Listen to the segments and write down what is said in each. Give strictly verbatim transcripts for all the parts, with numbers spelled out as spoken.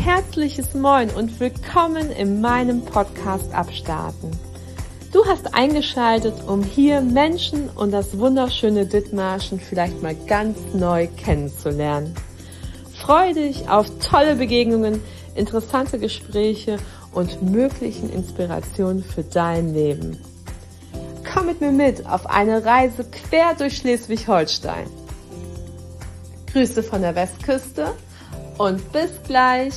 herzliches Moin und willkommen in meinem Podcast Abstarten. Du hast eingeschaltet, um hier Menschen und das wunderschöne Dithmarschen vielleicht mal ganz neu kennenzulernen. Freue dich auf tolle Begegnungen, interessante Gespräche und möglichen Inspirationen für dein Leben. Komm mit mir mit auf eine Reise quer durch Schleswig-Holstein. Grüße von der Westküste und bis gleich.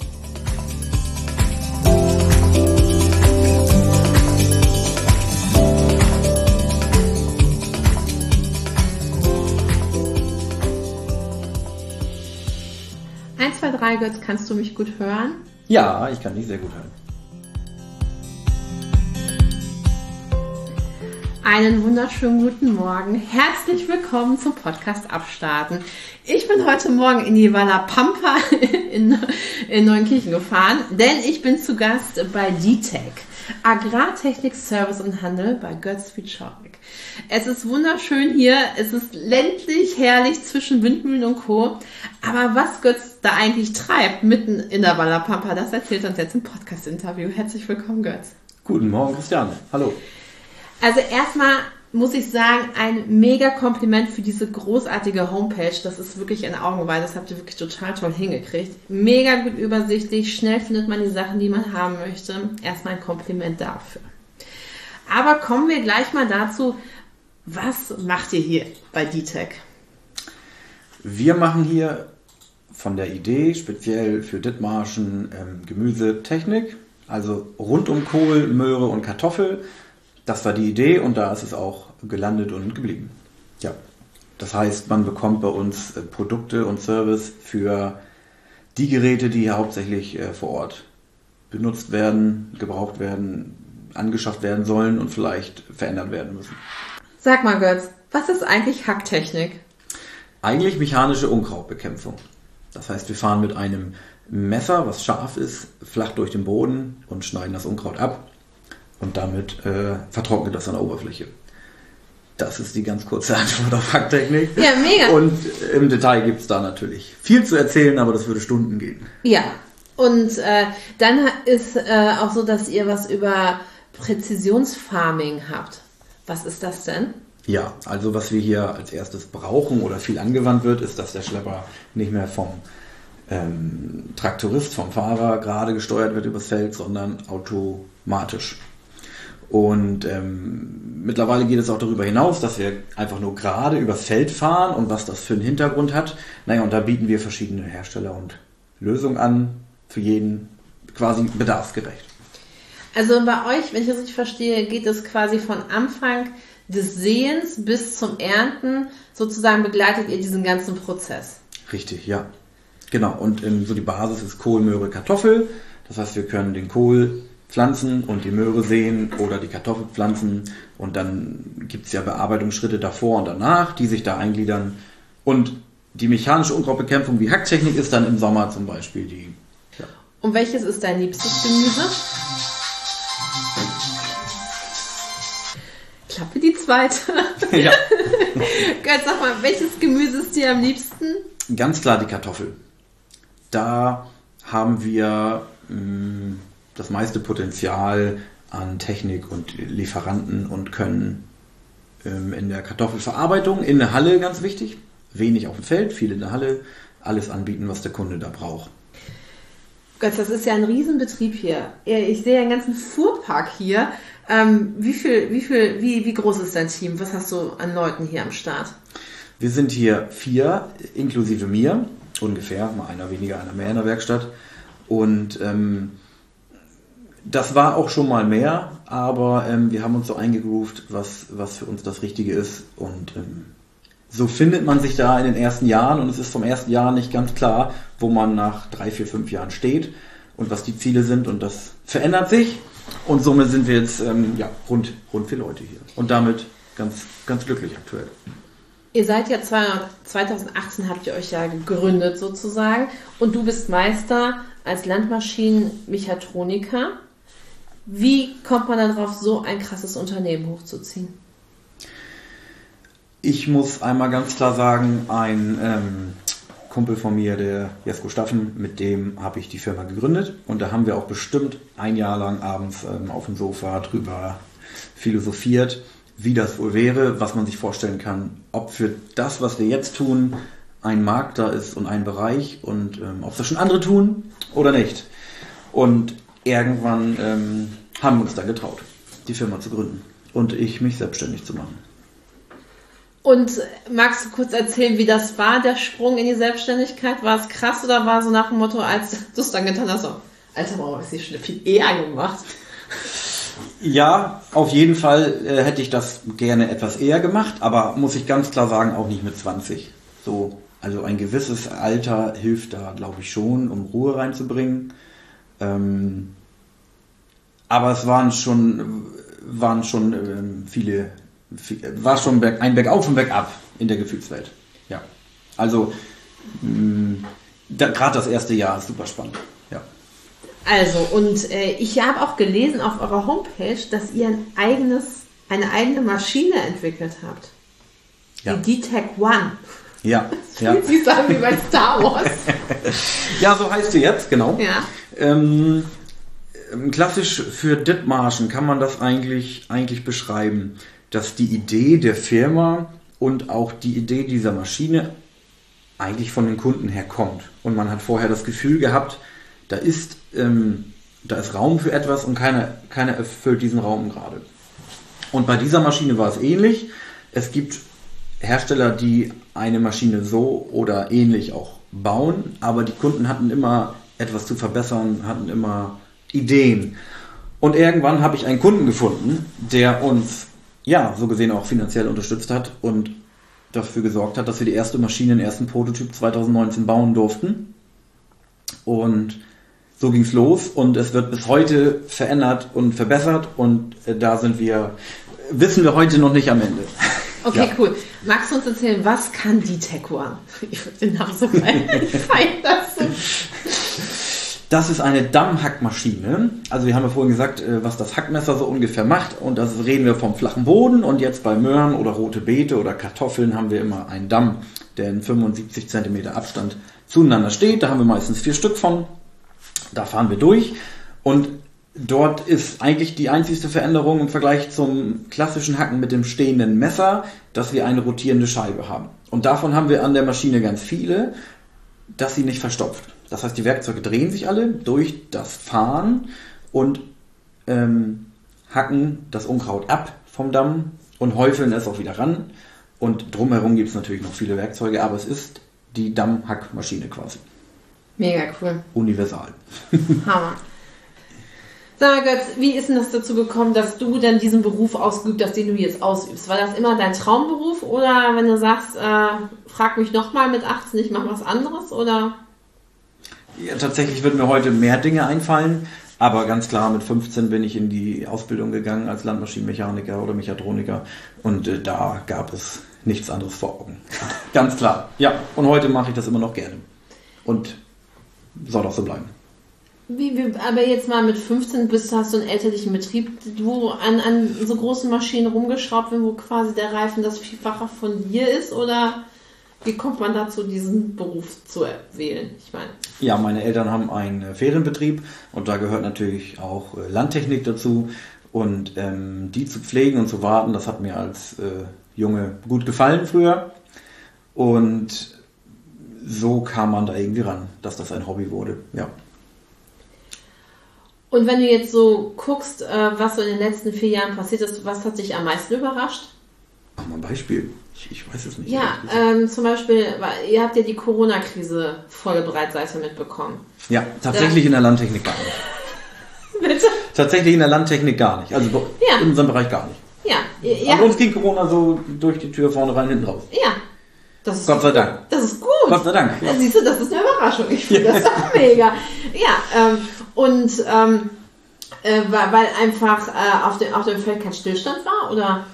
eins, zwei, drei, Götz, kannst du mich gut hören? Ja, ich kann dich sehr gut hören. Einen wunderschönen guten Morgen. Herzlich willkommen zum Podcast Abstarten. Ich bin heute Morgen in die Wallerpampa in, in Neunkirchen gefahren, denn ich bin zu Gast bei D T E C, Agrartechnik, Service und Handel bei Götz Wieczorek. Es ist wunderschön hier, es ist ländlich, herrlich zwischen Windmühlen und Co. Aber was Götz da eigentlich treibt, mitten in der Wallerpampa, das erzählt uns jetzt im Podcast-Interview. Herzlich willkommen, Götz. Guten Morgen, Christiane. Hallo. Also erstmal muss ich sagen, ein mega Kompliment für diese großartige Homepage. Das ist wirklich ein Augenweide. Das habt ihr wirklich total toll hingekriegt. Mega gut übersichtlich. Schnell findet man die Sachen, die man haben möchte. Erstmal ein Kompliment dafür. Aber kommen wir gleich mal dazu, was macht ihr hier bei D T E C? Wir machen hier von der Idee speziell für Dithmarschen ähm, Gemüsetechnik. Also rund um Kohl, Möhre und Kartoffel. Das war die Idee und da ist es auch gelandet und geblieben. Ja, das heißt, man bekommt bei uns Produkte und Service für die Geräte, die hier hauptsächlich vor Ort benutzt werden, gebraucht werden, angeschafft werden sollen und vielleicht verändert werden müssen. Sag mal, Götz, was ist eigentlich Hacktechnik? Eigentlich mechanische Unkrautbekämpfung. Das heißt, wir fahren mit einem Messer, was scharf ist, flach durch den Boden und schneiden das Unkraut ab. Und damit äh, vertrocknet das an der Oberfläche. Das ist die ganz kurze Antwort auf Hacktechnik. Ja, mega. Und im Detail gibt es da natürlich viel zu erzählen, aber das würde Stunden gehen. Ja, und äh, dann ist äh, auch so, dass ihr was über Präzisionsfarming habt. Was ist das denn? Ja, also was wir hier als erstes brauchen oder viel angewandt wird, ist, dass der Schlepper nicht mehr vom ähm, Traktorist, vom Fahrer gerade gesteuert wird übers Feld, sondern automatisch. Und ähm, mittlerweile geht es auch darüber hinaus, dass wir einfach nur gerade übers Feld fahren und was das für einen Hintergrund hat. Naja, und da bieten wir verschiedene Hersteller und Lösungen an, für jeden quasi bedarfsgerecht. Also bei euch, wenn ich das richtig verstehe, geht es quasi von Anfang des Säens bis zum Ernten, sozusagen begleitet ihr diesen ganzen Prozess. Richtig, ja. Genau, und ähm, so die Basis ist Kohl, Möhre, Kartoffel. Das heißt, wir können den Kohl pflanzen und die Möhre säen oder die Kartoffel pflanzen und dann gibt es ja Bearbeitungsschritte davor und danach, die sich da eingliedern und die mechanische Unkrautbekämpfung wie Hacktechnik ist dann im Sommer zum Beispiel die. Ja. Und welches ist dein liebstes Gemüse? Klappe die zweite. Ja. Götz, sag mal, welches Gemüse ist dir am liebsten? Ganz klar die Kartoffel. Da haben wir mh, das meiste Potenzial an Technik und Lieferanten und können ähm, in der Kartoffelverarbeitung, in der Halle ganz wichtig, wenig auf dem Feld, viel in der Halle, alles anbieten, was der Kunde da braucht. Götz, das ist ja ein Riesenbetrieb hier. Ich sehe einen ganzen Fuhrpark hier. Ähm, wie viel, wie viel, wie, wie groß ist dein Team? Was hast du an Leuten hier am Start? Wir sind hier vier, inklusive mir, ungefähr, mal einer weniger, einer mehr in der Werkstatt. Und ähm, das war auch schon mal mehr, aber ähm, wir haben uns so eingegroovt, was, was für uns das Richtige ist. Und ähm, so findet man sich da in den ersten Jahren und es ist vom ersten Jahr nicht ganz klar, wo man nach drei, vier, fünf Jahren steht und was die Ziele sind. Und das verändert sich und somit sind wir jetzt ähm, ja, rund, rund vier Leute hier. Und damit ganz, ganz glücklich aktuell. Ihr seid ja zweitausendachtzehn, habt ihr euch ja gegründet sozusagen und du bist Meister als Landmaschinenmechatroniker. Wie kommt man dann drauf, so ein krasses Unternehmen hochzuziehen? Ich muss einmal ganz klar sagen, ein ähm, Kumpel von mir, der Jesko Staffen, mit dem habe ich die Firma gegründet. Und da haben wir auch bestimmt ein Jahr lang abends ähm, auf dem Sofa drüber philosophiert, wie das wohl wäre, was man sich vorstellen kann, ob für das, was wir jetzt tun, ein Markt da ist und ein Bereich und ähm, ob das schon andere tun oder nicht. Und irgendwann ähm, haben wir uns dann getraut, die Firma zu gründen und ich mich selbstständig zu machen. Und magst du kurz erzählen, wie das war, der Sprung in die Selbstständigkeit? War es krass oder war so nach dem Motto, als du es dann getan hast, so, Alter, warum hast du schon viel eher gemacht? Ja, auf jeden Fall äh, hätte ich das gerne etwas eher gemacht, aber muss ich ganz klar sagen, auch nicht mit zwanzig. So, also ein gewisses Alter hilft da, glaube ich, schon, um Ruhe reinzubringen. Ähm, aber es waren schon, waren schon ähm, viele, viel, war schon berg, ein Bergauf und Bergab in der Gefühlswelt. Ja, also gerade das erste Jahr ist super spannend. Ja. Also, und äh, ich habe auch gelesen auf eurer Homepage, dass ihr ein eigenes, eine eigene Maschine entwickelt habt. Ja. Die D-Tech One. Ja. Das ja. fühlt sich so an wie bei Star Wars. Ja, so heißt sie jetzt, genau. Ja. Ähm, klassisch für Dithmarschen kann man das eigentlich, eigentlich beschreiben, dass die Idee der Firma und auch die Idee dieser Maschine eigentlich von den Kunden herkommt. Und man hat vorher das Gefühl gehabt, da ist, ähm, da ist Raum für etwas und keiner, keiner erfüllt diesen Raum gerade. Und bei dieser Maschine war es ähnlich. Es gibt Hersteller, die eine Maschine so oder ähnlich auch bauen, aber die Kunden hatten immer etwas zu verbessern, hatten immer Ideen. Und irgendwann habe ich einen Kunden gefunden, der uns, ja, so gesehen auch finanziell unterstützt hat und dafür gesorgt hat, dass wir die erste Maschine, den ersten Prototyp zwanzig neunzehn bauen durften. Und so ging es los und es wird bis heute verändert und verbessert und da sind wir, wissen wir heute noch nicht am Ende. Okay, ja. Cool. Magst du uns erzählen, was kann D-Tech One? Ich finde den Namen so geil. Ich feiere das so. Das ist eine Dammhackmaschine. Also wir haben ja vorhin gesagt, was das Hackmesser so ungefähr macht. Und das reden wir vom flachen Boden. Und jetzt bei Möhren oder rote Beete oder Kartoffeln haben wir immer einen Damm, der in fünfundsiebzig Zentimeter Abstand zueinander steht. Da haben wir meistens vier Stück von. Da fahren wir durch. Und dort ist eigentlich die einzigste Veränderung im Vergleich zum klassischen Hacken mit dem stehenden Messer, dass wir eine rotierende Scheibe haben. Und davon haben wir an der Maschine ganz viele, dass sie nicht verstopft. Das heißt, die Werkzeuge drehen sich alle durch das Fahren und ähm, hacken das Unkraut ab vom Damm und häufeln es auch wieder ran. Und drumherum gibt es natürlich noch viele Werkzeuge, aber es ist die Dammhackmaschine quasi. Mega cool. Universal. Hammer. Sag mal, Götz, wie ist denn das dazu gekommen, dass du dann diesen Beruf ausgeübt hast, den du jetzt ausübst? War das immer dein Traumberuf oder wenn du sagst, äh, frag mich nochmal mit achtzehn, ich mache was anderes oder... Ja, tatsächlich würden mir heute mehr Dinge einfallen, aber ganz klar, mit fünfzehn bin ich in die Ausbildung gegangen als Landmaschinenmechaniker oder Mechatroniker und äh, da gab es nichts anderes vor Augen. Ganz klar. Ja, und heute mache ich das immer noch gerne und soll auch so bleiben. Wie, wie, aber jetzt mal mit fünfzehn bist, hast du einen elterlichen Betrieb, wo an, an so großen Maschinen rumgeschraubt wird, wo quasi der Reifen das Vielfache von dir ist oder... Wie kommt man dazu, diesen Beruf zu wählen? Ich meine. Ja, meine Eltern haben einen Ferienbetrieb und da gehört natürlich auch Landtechnik dazu. Und ähm, die zu pflegen und zu warten, das hat mir als äh, Junge gut gefallen früher. Und so kam man da irgendwie ran, dass das ein Hobby wurde. Ja. Und wenn du jetzt so guckst, äh, was so in den letzten vier Jahren passiert ist, was hat dich am meisten überrascht? Mach mal ein Beispiel. Ich, ich weiß es nicht. Ja, ähm, zum Beispiel, ihr habt ja die Corona-Krise volle Breitseite mitbekommen. Ja, tatsächlich ja. In der Landtechnik gar nicht. Bitte? Tatsächlich in der Landtechnik gar nicht. Also ja. In unserem Bereich gar nicht. Ja. Ihr, Aber uns ging Corona so durch die Tür vorne rein, hinten raus. Ja. Das ist Gott sei Dank. Das ist gut. Gott sei Dank. Ja. Siehst du, das ist eine Überraschung. Ich finde das auch mega. Ja, ähm, und ähm, äh, weil einfach äh, auf, dem, auf dem Feld kein Stillstand war, oder?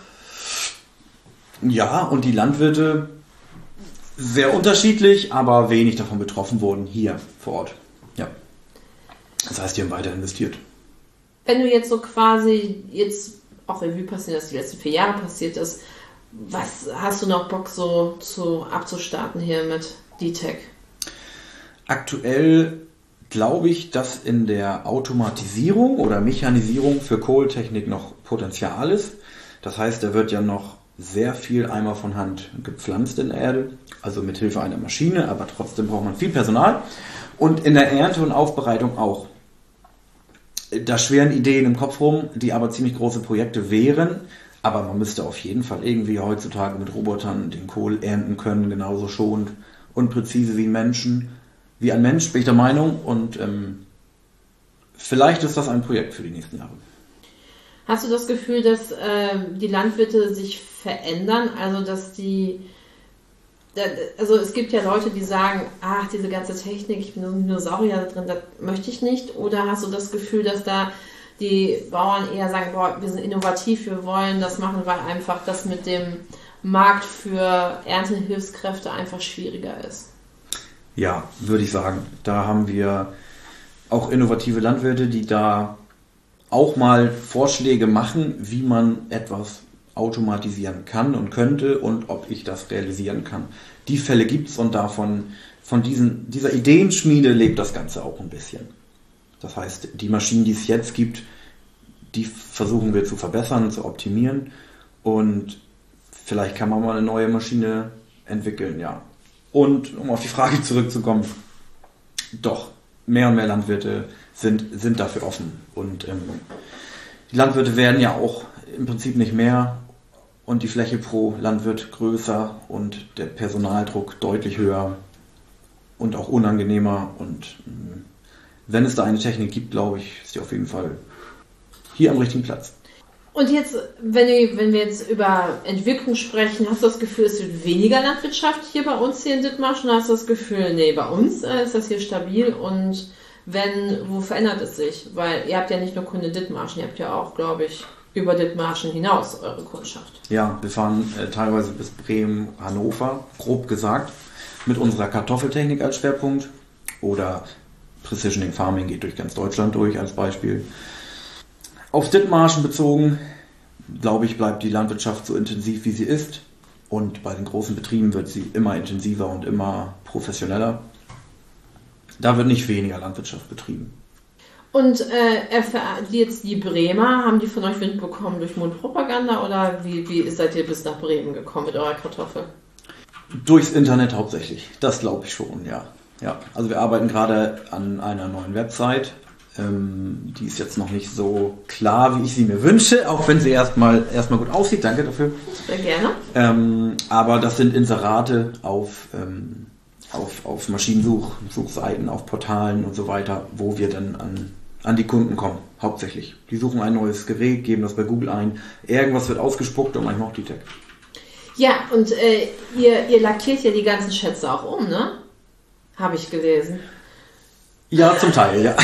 Ja, und die Landwirte sehr unterschiedlich, aber wenig davon betroffen wurden hier vor Ort. Ja. Das heißt, die haben weiter investiert. Wenn du jetzt so quasi jetzt auch Revue passiert, dass die letzten vier Jahre passiert ist, was hast du noch Bock so zu abzustarten hier mit D-Tech? Aktuell glaube ich, dass in der Automatisierung oder Mechanisierung für Kohltechnik noch Potenzial ist. Das heißt, da wird ja noch sehr viel einmal von Hand gepflanzt in der Erde, also mit Hilfe einer Maschine, aber trotzdem braucht man viel Personal. Und in der Ernte und Aufbereitung auch. Da schweren Ideen im Kopf rum, die aber ziemlich große Projekte wären. Aber man müsste auf jeden Fall irgendwie heutzutage mit Robotern den Kohl ernten können, genauso schonend und präzise wie Menschen. Wie ein Mensch, bin ich der Meinung. Und ähm, vielleicht ist das ein Projekt für die nächsten Jahre. Hast du das Gefühl, dass äh, die Landwirte sich verändern? Also, dass die... Da, also es gibt ja Leute, die sagen, ach, diese ganze Technik, ich bin ein Dinosaurier da drin, das möchte ich nicht. Oder hast du das Gefühl, dass da die Bauern eher sagen, boah, wir sind innovativ, wir wollen das machen, weil einfach das mit dem Markt für Erntehilfskräfte einfach schwieriger ist? Ja, würde ich sagen. Da haben wir auch innovative Landwirte, die da auch mal Vorschläge machen, wie man etwas automatisieren kann und könnte und ob ich das realisieren kann. Die Fälle gibt es und davon, von diesen, dieser Ideenschmiede lebt das Ganze auch ein bisschen. Das heißt, die Maschinen, die es jetzt gibt, die versuchen wir zu verbessern, zu optimieren und vielleicht kann man mal eine neue Maschine entwickeln, ja. Und um auf die Frage zurückzukommen, doch, mehr und mehr Landwirte sind, sind dafür offen. Und ähm, die Landwirte werden ja auch im Prinzip nicht mehr und die Fläche pro Landwirt größer und der Personaldruck deutlich höher und auch unangenehmer. Und ähm, wenn es da eine Technik gibt, glaube ich, ist die auf jeden Fall hier am richtigen Platz. Und jetzt, wenn wir, wenn wir jetzt über Entwicklung sprechen, hast du das Gefühl, es wird weniger Landwirtschaft hier bei uns hier in Dithmarschen? Oder hast du das Gefühl, nee, bei uns äh, ist das hier stabil und wenn, wo verändert es sich? Weil ihr habt ja nicht nur Kunde Dithmarschen, ihr habt ja auch, glaube ich, über Dithmarschen hinaus eure Kundschaft. Ja, wir fahren äh, teilweise bis Bremen, Hannover, grob gesagt, mit unserer Kartoffeltechnik als Schwerpunkt oder Precisioning Farming geht durch ganz Deutschland durch als Beispiel. Auf Dithmarschen bezogen, glaube ich, bleibt die Landwirtschaft so intensiv, wie sie ist. Und bei den großen Betrieben wird sie immer intensiver und immer professioneller. Da wird nicht weniger Landwirtschaft betrieben. Und äh, jetzt die Bremer, haben die von euch Wind bekommen durch Mundpropaganda oder wie, wie seid ihr bis nach Bremen gekommen mit eurer Kartoffel? Durchs Internet hauptsächlich, das glaube ich schon, ja. ja. Also wir arbeiten gerade an einer neuen Website. Ähm, die ist jetzt noch nicht so klar, wie ich sie mir wünsche, auch wenn sie erstmal erstmal gut aussieht. Danke dafür. Sehr gerne. Ähm, aber das sind Inserate auf, ähm, auf, auf Maschinensuchseiten, auf Portalen und so weiter, wo wir dann an, an die Kunden kommen, hauptsächlich. Die suchen ein neues Gerät, geben das bei Google ein, irgendwas wird ausgespuckt und manchmal auch die Tech. Ja, und äh, ihr, ihr lackiert ja die ganzen Schätze auch um, ne? Habe ich gelesen. Ja, zum Teil, ja.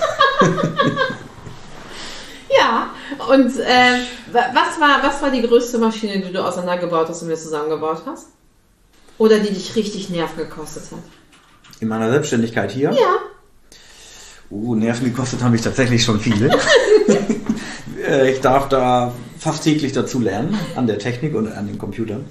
Ja, und äh, was, war, was war die größte Maschine, die du auseinandergebaut hast und mir zusammengebaut hast? Oder die dich richtig Nerven gekostet hat? In meiner Selbstständigkeit hier? Ja. Uh, Nerven gekostet haben mich tatsächlich schon viele. Ich darf da fast täglich dazu lernen, an der Technik und an den Computern.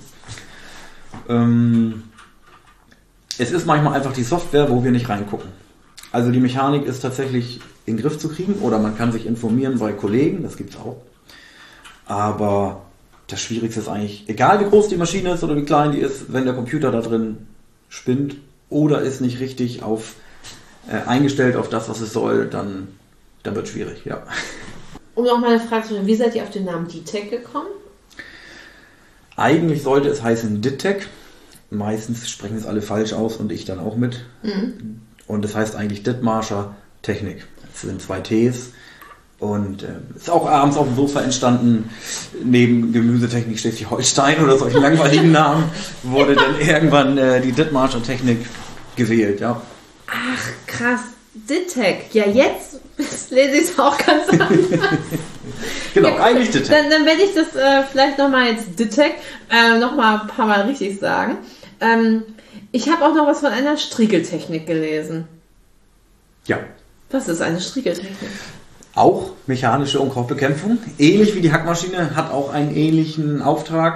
Ähm, es ist manchmal einfach die Software, wo wir nicht reingucken. Also die Mechanik ist tatsächlich in den Griff zu kriegen oder man kann sich informieren bei Kollegen, das gibt's auch. Aber das Schwierigste ist eigentlich, egal wie groß die Maschine ist oder wie klein die ist, wenn der Computer da drin spinnt oder ist nicht richtig auf, äh, eingestellt auf das, was es soll, dann, dann wird es schwierig, ja. Um noch mal eine Frage zu stellen, wie seid ihr auf den Namen D-Tech gekommen? Eigentlich sollte es heißen D-Tech. Meistens sprechen es alle falsch aus und ich dann auch mit. Mhm. Und das heißt eigentlich Dithmarscher Technik. Es sind zwei Ts. Und äh, ist auch abends auf dem Sofa entstanden, neben Gemüsetechnik Schleswig-Holstein oder solchen langweiligen Namen, wurde dann irgendwann äh, die Dithmarscher Technik gewählt, ja. Ach, krass. D-Tech. Ja, jetzt lese ich es auch ganz anders. Genau, ja, eigentlich D-Tech. Dann, dann werde ich das äh, vielleicht nochmal jetzt D-Tech äh, nochmal ein paar Mal richtig sagen. Ähm, ich habe auch noch was von einer Striegeltechnik gelesen. Ja. Was ist eine Striegeltechnik? Auch mechanische Unkrautbekämpfung. Ähnlich wie die Hackmaschine, hat auch einen ähnlichen Auftrag.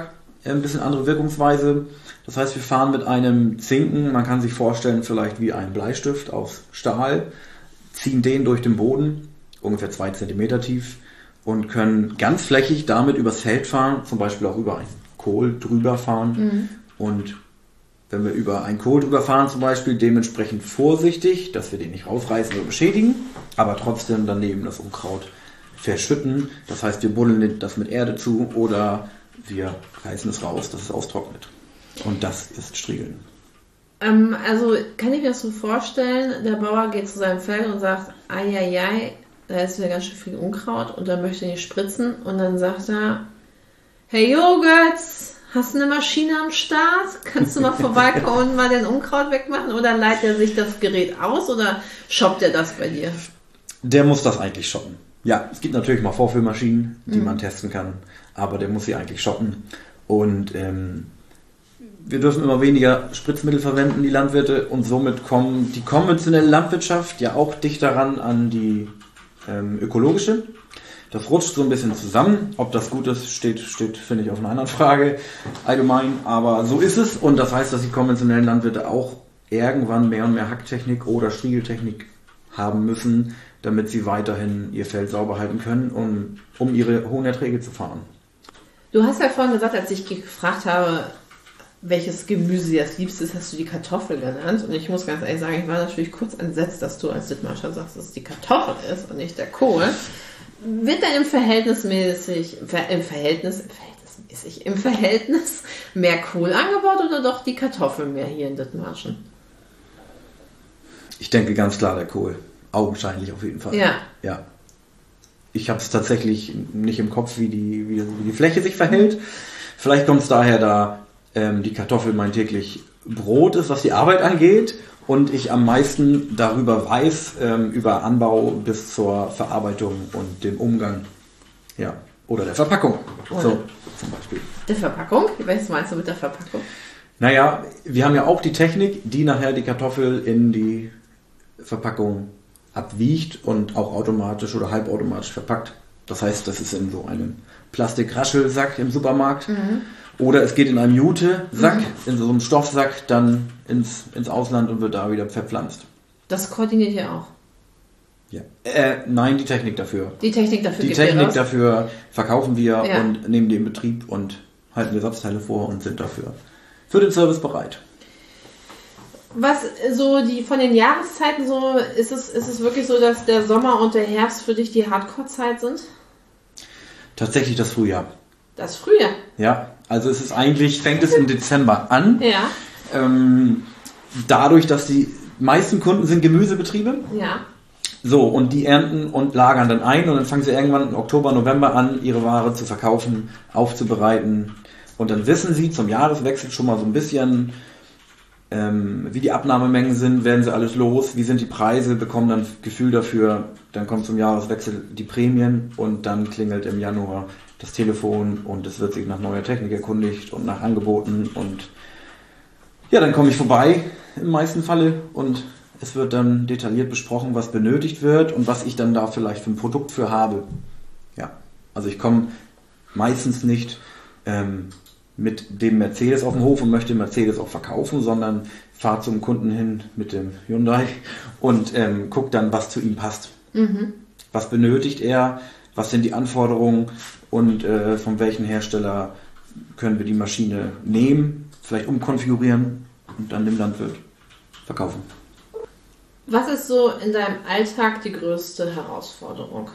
ein bisschen andere Wirkungsweise. Das heißt, wir fahren mit einem Zinken, man kann sich vorstellen, vielleicht wie ein Bleistift aus Stahl, ziehen den durch den Boden, ungefähr zwei Zentimeter tief, und können ganz flächig damit übers Feld fahren, zum Beispiel auch über einen Kohl drüber fahren. Mhm. Und wenn wir über einen Kohl drüber fahren zum Beispiel, dementsprechend vorsichtig, dass wir den nicht rausreißen oder beschädigen, aber trotzdem daneben das Unkraut verschütten. Das heißt, wir buddeln das mit Erde zu oder wir reißen es raus, dass es austrocknet. Und das ist Striegeln. Ähm, also kann ich mir das so vorstellen, der Bauer geht zu seinem Feld und sagt, ai, da ist wieder ganz schön viel Unkraut und dann möchte er nicht spritzen und dann sagt er, hey Jogurts, hast du eine Maschine am Start? Kannst du mal vorbeikommen und mal den Unkraut wegmachen? Oder leiht er sich das Gerät aus oder shoppt er das bei dir? Der muss das eigentlich shoppen. Ja, es gibt natürlich mal Vorführmaschinen, die mhm. man testen kann, aber der muss sie eigentlich shoppen. Und ähm, wir dürfen immer weniger Spritzmittel verwenden, die Landwirte, und somit kommen die konventionelle Landwirtschaft ja auch dichter ran an die ähm, ökologische. Das rutscht so ein bisschen zusammen. Ob das gut ist, steht, steht, finde ich, auf einer anderen Frage allgemein. Aber so ist es. Und das heißt, dass die konventionellen Landwirte auch irgendwann mehr und mehr Hacktechnik oder Striegeltechnik haben müssen, damit sie weiterhin ihr Feld sauber halten können, um, um ihre hohen Erträge zu fahren. Du hast ja vorhin gesagt, als ich gefragt habe, welches Gemüse das liebste ist, hast du die Kartoffel genannt. Und ich muss ganz ehrlich sagen, ich war natürlich kurz entsetzt, dass du als Dithmarscher sagst, dass es die Kartoffel ist und nicht der Kohl. Wird denn im Verhältnismäßig, im Verhältnis, im Verhältnismäßig, im Verhältnis mehr Kohl angebaut oder doch die Kartoffel mehr hier in Dithmarschen? Ich denke ganz klar der Kohl. Augenscheinlich auf jeden Fall. Ja. Ja. Ich habe es tatsächlich nicht im Kopf, wie die, wie, wie die Fläche sich verhält. Vielleicht kommt es daher, da ähm, die Kartoffel mein täglich Brot ist, was die Arbeit angeht. Und ich am meisten darüber weiß, ähm, über Anbau bis zur Verarbeitung und dem Umgang. Ja. Oder der Verpackung. Oder so, zum Beispiel. Der Verpackung? Was meinst du mit der Verpackung? Naja, wir haben ja auch die Technik, die nachher die Kartoffel in die Verpackung abwiegt und auch automatisch oder halbautomatisch verpackt. Das heißt, das ist in so einem Plastikraschelsack im Supermarkt. Mhm. Oder es geht in einem Jute-Sack, mhm. in so einem Stoffsack, dann ins, ins Ausland und wird da wieder verpflanzt. Das koordiniert ihr auch? Ja. Äh, nein, die Technik dafür. Die Technik dafür Die Technik dafür verkaufen wir ja. und nehmen die in Betrieb und halten Ersatzteile vor und sind dafür für den Service bereit. Was so die von den Jahreszeiten so, ist es, ist es wirklich so, dass der Sommer und der Herbst für dich die Hardcore-Zeit sind? Tatsächlich das Frühjahr. Das Frühjahr? Ja, also es ist eigentlich, fängt es im Dezember an. Ja. Ähm, dadurch, dass die meisten Kunden sind Gemüsebetriebe. Ja. So, und die ernten und lagern dann ein und dann fangen sie irgendwann im Oktober, November an, ihre Ware zu verkaufen, aufzubereiten. Und dann wissen sie zum Jahreswechsel schon mal so ein bisschen, ähm, wie die Abnahmemengen sind, werden sie alles los, wie sind die Preise, bekommen dann Gefühl dafür, dann kommt zum Jahreswechsel die Prämien und dann klingelt im Januar das Telefon und es wird sich nach neuer Technik erkundigt und nach Angeboten und ja, dann komme ich vorbei im meisten Falle und es wird dann detailliert besprochen, was benötigt wird und was ich dann da vielleicht für ein Produkt für habe. Ja, also ich komme meistens nicht ähm, mit dem Mercedes auf den Hof und möchte den Mercedes auch verkaufen, sondern fahre zum Kunden hin mit dem Hyundai und ähm, gucke dann, was zu ihm passt. Mhm. Was benötigt er, was sind die Anforderungen und äh, von welchem Hersteller können wir die Maschine nehmen, vielleicht umkonfigurieren und dann dem Landwirt verkaufen. Was ist so in deinem Alltag die größte Herausforderung?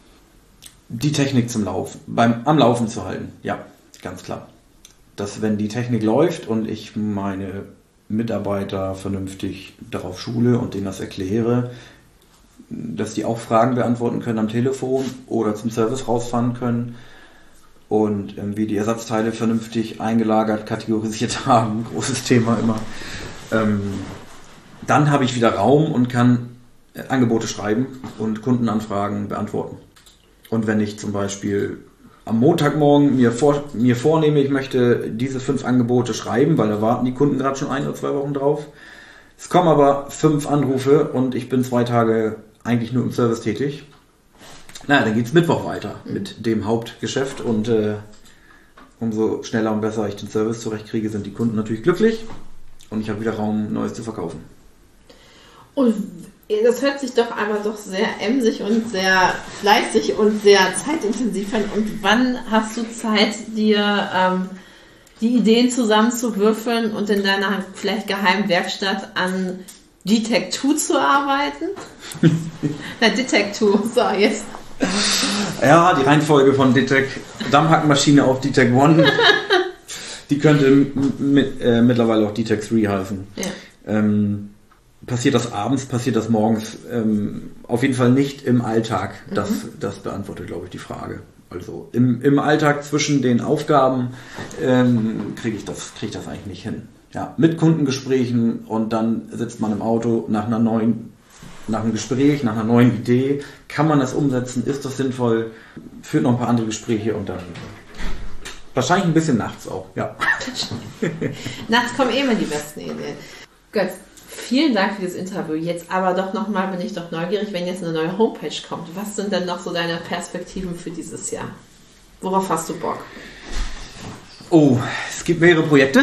Die Technik zum Laufen, beim, am Laufen zu halten, ja, ganz klar. Dass wenn die Technik läuft und ich meine Mitarbeiter vernünftig darauf schule und denen das erkläre, dass die auch Fragen beantworten können am Telefon oder zum Service rausfahren können und ähm, wie die Ersatzteile vernünftig eingelagert, kategorisiert haben, großes Thema immer. Ähm, dann habe ich wieder Raum und kann äh, Angebote schreiben und Kundenanfragen beantworten. Und wenn ich zum Beispiel am Montagmorgen mir, vor, mir vornehme, ich möchte diese fünf Angebote schreiben, weil da warten die Kunden gerade schon ein oder zwei Wochen drauf. Es kommen aber fünf Anrufe und ich bin zwei Tage eigentlich nur im Service tätig. Na, dann geht's Mittwoch weiter mit dem Hauptgeschäft und äh, umso schneller und besser ich den Service zurechtkriege, sind die Kunden natürlich glücklich und ich habe wieder Raum, Neues zu verkaufen. Und das hört sich doch aber doch sehr emsig und sehr fleißig und sehr zeitintensiv an. Und wann hast du Zeit, dir ähm, die Ideen zusammenzuwürfeln und in deiner vielleicht geheimen Werkstatt an D T E C zwei zu arbeiten? Na, D T E C zwei, so jetzt. Ja, die Reihenfolge von D T E C, Dammhackmaschine auf D T E C One, die könnte mit, äh, mittlerweile auch D T E C drei heißen. Ja. Ähm, passiert das abends, passiert das morgens? Ähm, auf jeden Fall nicht im Alltag. Das, mhm. das beantwortet, glaube ich, die Frage. Also im, im Alltag zwischen den Aufgaben ähm, kriege ich das, krieg ich das eigentlich nicht hin. Ja, mit Kundengesprächen und dann sitzt man im Auto nach einer neuen, nach einem Gespräch, nach einer neuen Idee. Kann man das umsetzen? Ist das sinnvoll? Führt noch ein paar andere Gespräche und dann wahrscheinlich ein bisschen nachts auch. Ja. Nachts kommen eh immer die besten Ideen. Götz, vielen Dank für das Interview. Jetzt aber doch nochmal, bin ich doch neugierig, wenn jetzt eine neue Homepage kommt. Was sind denn noch so deine Perspektiven für dieses Jahr? Worauf hast du Bock? Oh, es gibt mehrere Projekte.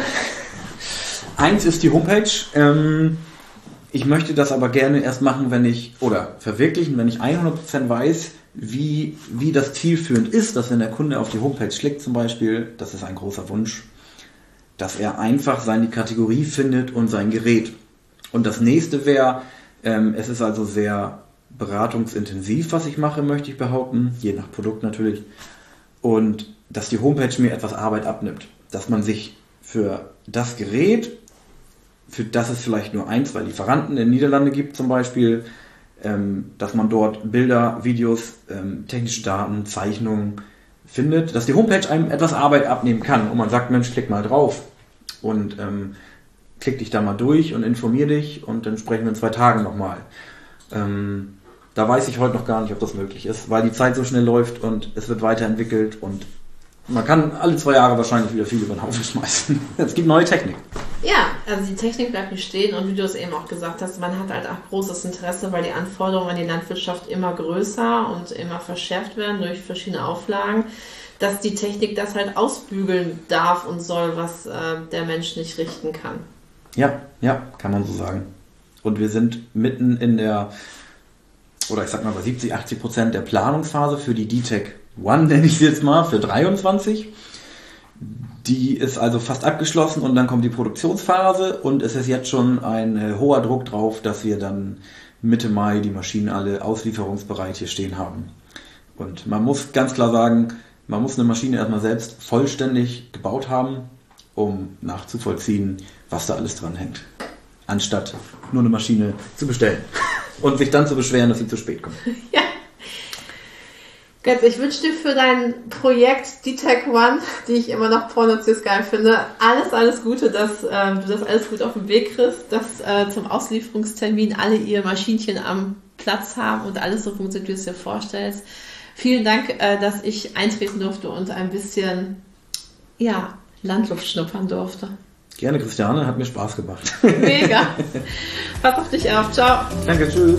Eins ist die Homepage. Ähm, ich möchte das aber gerne erst machen, wenn ich, oder verwirklichen, wenn ich hundert Prozent weiß, wie, wie das zielführend ist, dass wenn der Kunde auf die Homepage klickt zum Beispiel, das ist ein großer Wunsch, dass er einfach seine Kategorie findet und sein Gerät. Und das nächste wäre, ähm, es ist also sehr beratungsintensiv, was ich mache, möchte ich behaupten, je nach Produkt natürlich. Und dass die Homepage mir etwas Arbeit abnimmt, dass man sich für das Gerät, für das es vielleicht nur ein, zwei Lieferanten in den Niederlanden gibt zum Beispiel, ähm, dass man dort Bilder, Videos, ähm, technische Daten, Zeichnungen findet, dass die Homepage einem etwas Arbeit abnehmen kann und man sagt, Mensch, klick mal drauf und ähm, klick dich da mal durch und informier dich und dann sprechen wir in zwei Tagen nochmal. Ähm, da weiß ich heute noch gar nicht, ob das möglich ist, weil die Zeit so schnell läuft und es wird weiterentwickelt und man kann alle zwei Jahre wahrscheinlich wieder viel über den Haufen schmeißen. Es gibt neue Technik. Ja, also die Technik bleibt nicht stehen und wie du es eben auch gesagt hast, man hat halt auch großes Interesse, weil die Anforderungen an die Landwirtschaft immer größer und immer verschärft werden durch verschiedene Auflagen, dass die Technik das halt ausbügeln darf und soll, was äh, der Mensch nicht richten kann. Ja, ja, kann man so sagen. Und wir sind mitten in der, oder ich sag mal bei siebzig, achtzig Prozent der Planungsphase für die D T E C One, nenne ich sie jetzt mal, für dreiundzwanzig. Die ist also fast abgeschlossen und dann kommt die Produktionsphase und es ist jetzt schon ein äh, hoher Druck drauf, dass wir dann Mitte Mai die Maschinen alle auslieferungsbereit hier stehen haben. Und man muss ganz klar sagen, man muss eine Maschine erstmal selbst vollständig gebaut haben, um nachzuvollziehen, was da alles dran hängt. Anstatt nur eine Maschine zu bestellen und sich dann zu beschweren, dass sie zu spät kommt. Ja. Götz, ich wünsche dir für dein Projekt D T E C One, die ich immer noch pornoziös geil finde, alles, alles Gute, dass äh, du das alles gut auf den Weg kriegst, dass äh, zum Auslieferungstermin alle ihr Maschinchen am Platz haben und alles so funktioniert, wie du es dir vorstellst. Vielen Dank, äh, dass ich eintreten durfte und ein bisschen ja, Landluft schnuppern durfte. Gerne, Christiane, hat mir Spaß gemacht. Mega. Pass auf dich auf. Ciao. Danke, tschüss.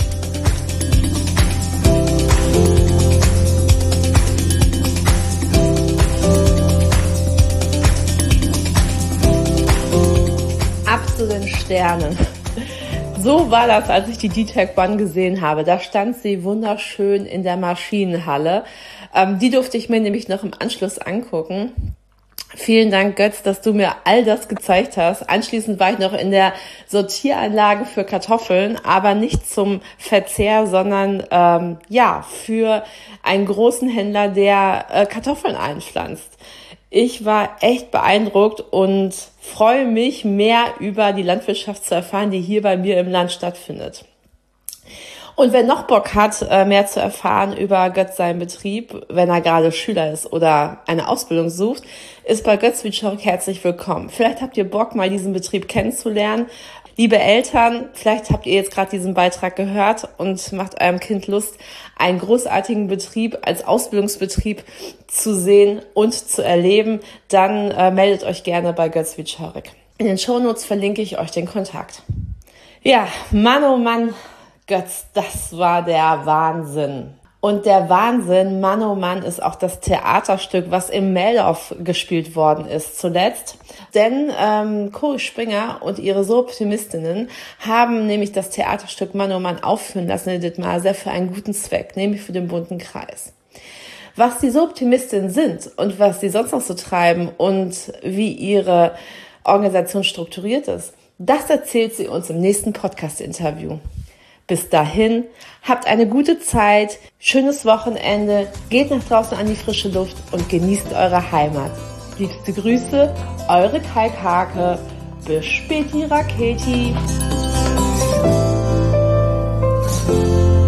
Zu den Sternen. So war das, als ich die D T E C One gesehen habe. Da stand sie wunderschön in der Maschinenhalle. Ähm, die durfte ich mir nämlich noch im Anschluss angucken. Vielen Dank, Götz, dass du mir all das gezeigt hast. Anschließend war ich noch in der Sortieranlage für Kartoffeln, aber nicht zum Verzehr, sondern ähm, ja für einen großen Händler, der äh, Kartoffeln einpflanzt. Ich war echt beeindruckt und freue mich, mehr über die Landwirtschaft zu erfahren, die hier bei mir im Land stattfindet. Und wer noch Bock hat, mehr zu erfahren über Götz seinen Betrieb, wenn er gerade Schüler ist oder eine Ausbildung sucht, ist bei Götz Wieczorek herzlich willkommen. Vielleicht habt ihr Bock, mal diesen Betrieb kennenzulernen. Liebe Eltern, vielleicht habt ihr jetzt gerade diesen Beitrag gehört und macht eurem Kind Lust, einen großartigen Betrieb als Ausbildungsbetrieb zu sehen und zu erleben, dann äh, meldet euch gerne bei Götz Wieczorek. In den Shownotes verlinke ich euch den Kontakt. Ja, Mann, oh Mann, Götz, das war der Wahnsinn. Und der Wahnsinn, Mann oh Mann, ist auch das Theaterstück, was im Meldorf gespielt worden ist zuletzt. Denn ähm, Cori Springer und ihre So-Optimistinnen haben nämlich das Theaterstück Mann oh Mann aufführen lassen in Dithmarse für einen guten Zweck, nämlich für den bunten Kreis. Was die So-Optimistinnen sind und was sie sonst noch so treiben und wie ihre Organisation strukturiert ist, das erzählt sie uns im nächsten Podcast-Interview. Bis dahin, habt eine gute Zeit, schönes Wochenende, geht nach draußen an die frische Luft und genießt eure Heimat. Liebste Grüße, eure Kalkhake, bis späti Raketi.